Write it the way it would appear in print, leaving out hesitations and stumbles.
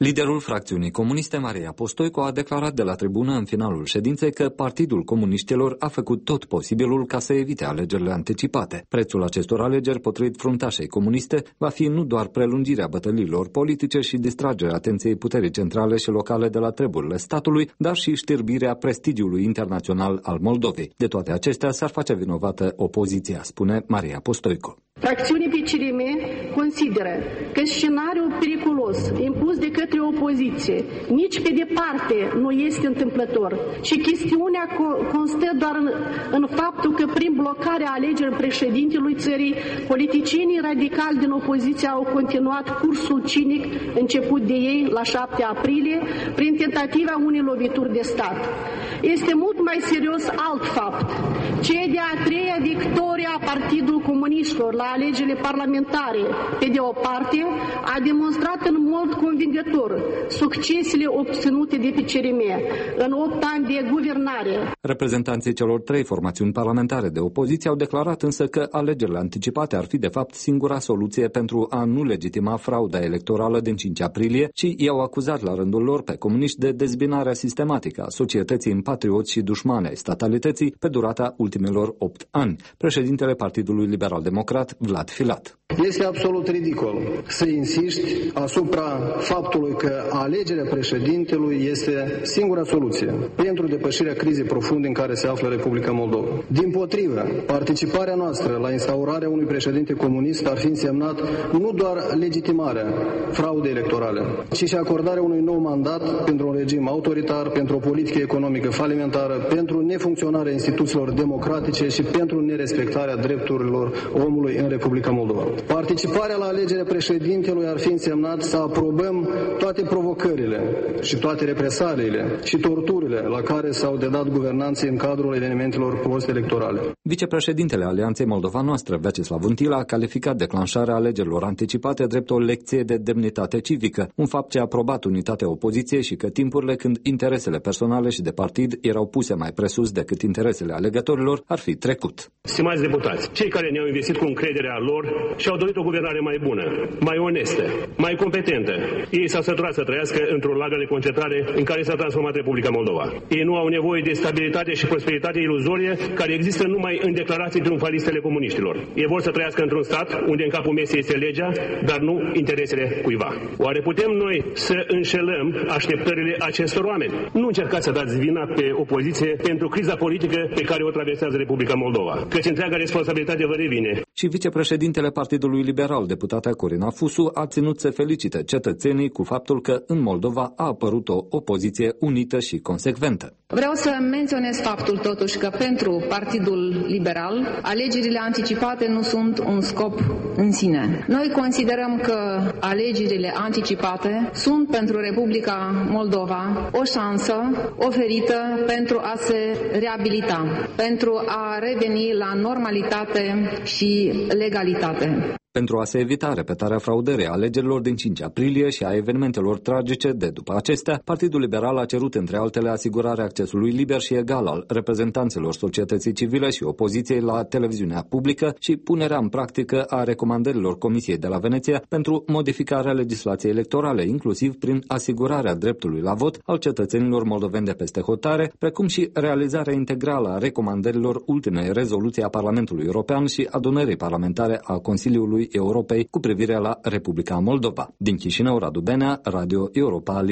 Liderul fracțiunii comuniste, Maria Postoico, a declarat de la tribună în finalul ședinței că Partidul Comuniștilor a făcut tot posibilul ca să evite alegerile anticipate. Prețul acestor alegeri, potrivit fruntașei comuniste, va fi nu doar prelungirea bătăliilor politice și distragerea atenției puterii centrale și locale de la treburile statului, dar și știrbirea prestigiului internațional al Moldovei. De toate acestea s-ar face vinovată opoziția, spune Maria Postoico. Fracțiunea PCRM consideră că scenariul periculos impus de către opoziție nici pe departe nu este întâmplător și chestiunea constă doar în faptul că prin blocarea alegerii președintelui țării, politicienii radicali din opoziție au continuat cursul cinic început de ei la 7 aprilie prin tentativa unei lovituri de stat. Este mult mai serios alt fapt. Cea de-a treia victorie a Partidului Comuniștilor la alegerile parlamentare, pe de o parte, a demonstrat în mod convingător succesele obținute de PCRM în 8 ani de guvernare. Reprezentanții celor 3 formațiuni parlamentare de opoziție au declarat însă că alegerile anticipate ar fi de fapt singura soluție pentru a nu legitima frauda electorală din 5 aprilie și i-au acuzat la rândul lor pe comuniști de dezbinarea sistematică a societății în patrioți și dușmane ai statalității pe durata ultimilor 8 ani. Președintele Partidului Liberal Democrat, Vlad Filat. Este absolut ridicol să insiști asupra faptului că alegerea președintelui este singura soluție pentru depășirea crizei profunde în care se află Republica Moldova. Dimpotrivă, participarea noastră la instaurarea unui președinte comunist ar fi însemnat nu doar legitimarea fraudei electorale, ci și acordarea unui nou mandat pentru un regim autoritar, pentru o politică economică falimentară, pentru nefuncționarea instituțiilor democratice și pentru nerespectarea drepturilor omului în Republica Moldova. Participarea la alegerea președintelui ar fi însemnat să aprobăm toate provocările și toate represaliile și torturile la care s-au dedat guvernanții în cadrul evenimentelor post-electorale. Vicepreședintele Alianței Moldova Noastră, Vyacheslav Untila, a calificat declanșarea alegerilor anticipate drept o lecție de demnitate civică, un fapt ce a aprobat unitatea opoziției și că timpurile când interesele personale și de partid erau puse mai presus decât interesele alegătorilor ar fi trecut. Stimați deputați, cei care ne-au investit cu încrederea lor și-au dorit o guvernare mai bună, mai onestă, mai competentă. Ei s-au săturat să trăiască într-o lagăr de concentrare în care s-a transformat Republica Moldova. Ei nu au nevoie de stabilitate și prosperitate iluzorie care există numai în declarații triumfalistele comuniștilor. Ei vor să trăiască într-un stat unde în capul mesei este legea, dar nu interesele cuiva. Oare putem noi să înșelăm așteptările acestor oameni? Nu încercați să dați vina pe opoziție pentru criza politică pe care o traversează Republica Moldova, căci întreaga responsabilitate vă revine. Și vicepreședintele Partidului Liberal, deputata Corina Fusu, a ținut să felicite cetățenii cu faptul că în Moldova a apărut o opoziție unită și consecventă. Vreau să menționez faptul totuși că pentru Partidul Liberal alegerile anticipate nu sunt un scop în sine. Noi considerăm că alegerile anticipate sunt pentru Republica Moldova o șansă oferită pentru a se reabilita, pentru a reveni la normalitate și legalitate. Pentru a se evita repetarea fraudării alegerilor din 5 aprilie și a evenimentelor tragice de după acestea, Partidul Liberal a cerut între altele asigurarea accesului liber și egal al reprezentanților societății civile și opoziției la televiziunea publică și punerea în practică a recomandărilor Comisiei de la Veneția pentru modificarea legislației electorale, inclusiv prin asigurarea dreptului la vot al cetățenilor moldoveni de peste hotare, precum și realizarea integrală a recomandărilor ultimei rezoluții a Parlamentului European și adunării parlamentare a Consiliului Europei cu privire la Republica Moldova. Din Chișinău, Radu Benea, Radio Europa.